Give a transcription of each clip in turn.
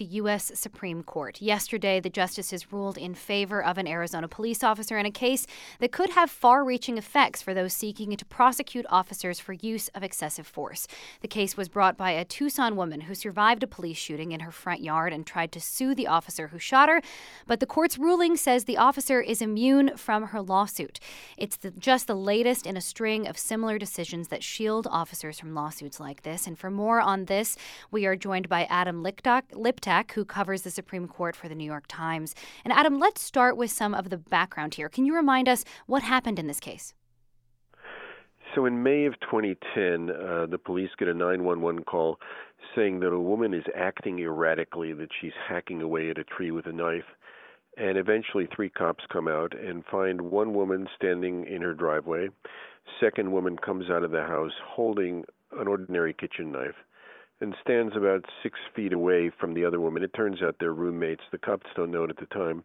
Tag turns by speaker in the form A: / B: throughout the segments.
A: the U.S. Supreme Court. Yesterday, the justices ruled in favor of an Arizona police officer in a case that could have far-reaching effects for those seeking to prosecute officers for use of excessive force. The case was brought by a Tucson woman who survived a police shooting in her front yard and tried to sue the officer who shot her, but the court's ruling says the officer is immune from her lawsuit. It's just the latest in a string of similar decisions that shield officers from lawsuits like this. And for more on this, we are joined by Adam Liptak, who covers the Supreme Court for the New York Times. And Adam, let's start with some of the background here. Can you remind us what happened in this case?
B: So in May of 2010, the police get a 911 call saying that a woman is acting erratically, that she's hacking away at a tree with a knife. And eventually 3 cops come out and find one woman standing in her driveway. Second woman comes out of the house holding an ordinary kitchen knife and stands about 6 feet away from the other woman. It turns out they're roommates. The cops don't know it at the time.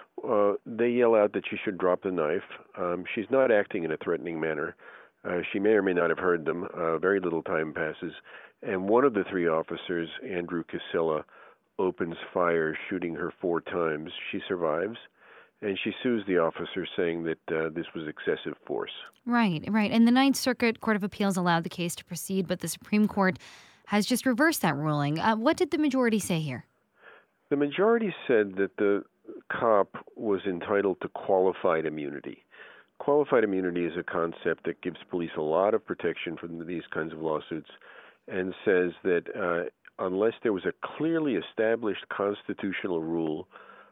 B: They yell out that she should drop the knife. She's not acting in a threatening manner. She may or may not have heard them. Very little time passes. And one of the 3 officers, Andrew Casella, opens fire, shooting her 4 times. She survives, and she sues the officer, saying that this was excessive force.
A: Right. And the Ninth Circuit Court of Appeals allowed the case to proceed, but the Supreme Court has just reversed that ruling. What did the majority say here?
B: The majority said that the cop was entitled to qualified immunity. Qualified immunity is a concept that gives police a lot of protection from these kinds of lawsuits and says that unless there was a clearly established constitutional rule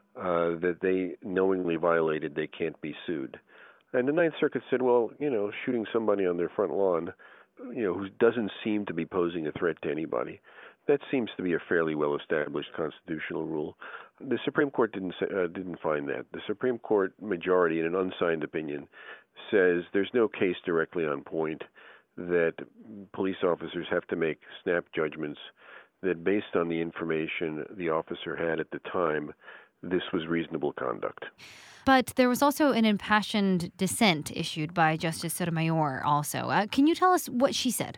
B: that they knowingly violated, they can't be sued. And the Ninth Circuit said, well, shooting somebody on their front lawn, who doesn't seem to be posing a threat to anybody, that seems to be a fairly well-established constitutional rule. The Supreme Court didn't find that. The Supreme Court majority, in an unsigned opinion, says there's no case directly on point, that police officers have to make snap judgments, that based on the information the officer had at the time, this was reasonable conduct.
A: But there was also an impassioned dissent issued by Justice Sotomayor also. Can you tell us what she said?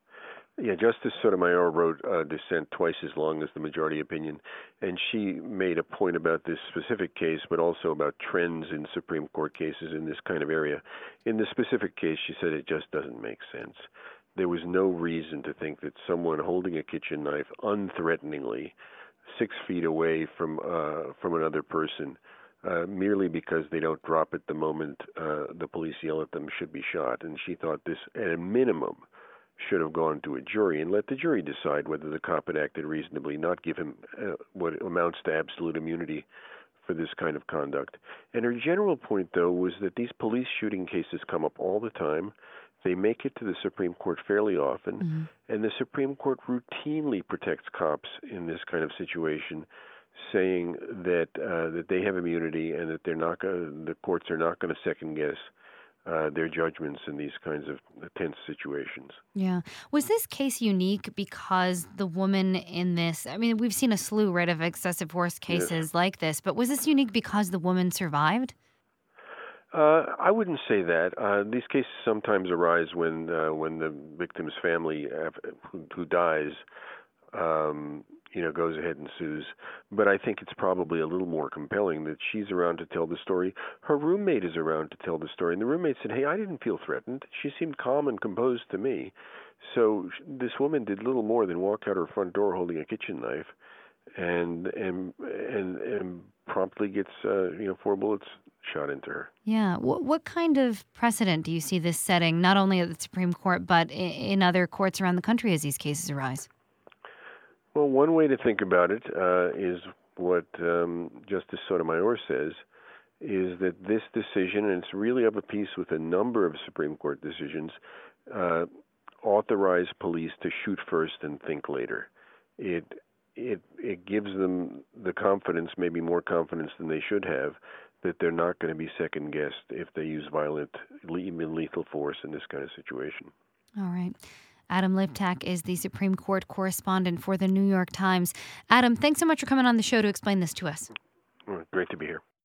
B: Yeah, Justice Sotomayor wrote a dissent twice as long as the majority opinion, and she made a point about this specific case, but also about trends in Supreme Court cases in this kind of area. In the specific case, she said it just doesn't make sense. There was no reason to think that someone holding a kitchen knife unthreateningly 6 feet away from another person, merely because they don't drop it the moment the police yell at them, should be shot. And she thought this, at a minimum, should have gone to a jury and let the jury decide whether the cop had acted reasonably, not give him what amounts to absolute immunity for this kind of conduct. And her general point, though, was that these police shooting cases come up all the time. They make it to the Supreme Court fairly often, and the Supreme Court routinely protects cops in this kind of situation, saying that that they have immunity and that the courts are not going to second guess their judgments in these kinds of tense situations.
A: Yeah. Was this case unique because the woman in this, we've seen a slew, right, of excessive force cases like this, but was this unique because the woman survived?
B: I wouldn't say that. These cases sometimes arise when the victim's family, who dies, goes ahead and sues. But I think it's probably a little more compelling that she's around to tell the story. Her roommate is around to tell the story, and the roommate said, "Hey, I didn't feel threatened. She seemed calm and composed to me." So this woman did little more than walk out her front door holding a kitchen knife, and promptly gets 4 bullets shot into her.
A: Yeah. What kind of precedent do you see this setting, not only at the Supreme Court, but in other courts around the country as these cases arise?
B: Well, one way to think about it is what Justice Sotomayor says, is that this decision, and it's really of a piece with a number of Supreme Court decisions, authorize police to shoot first and think later. It gives them the confidence, maybe more confidence than they should have, that they're not going to be second-guessed if they use violent, even lethal force in this kind of situation.
A: All right. Adam Liptak is the Supreme Court correspondent for the New York Times. Adam, thanks so much for coming on the show to explain this to us.
B: Great to be here.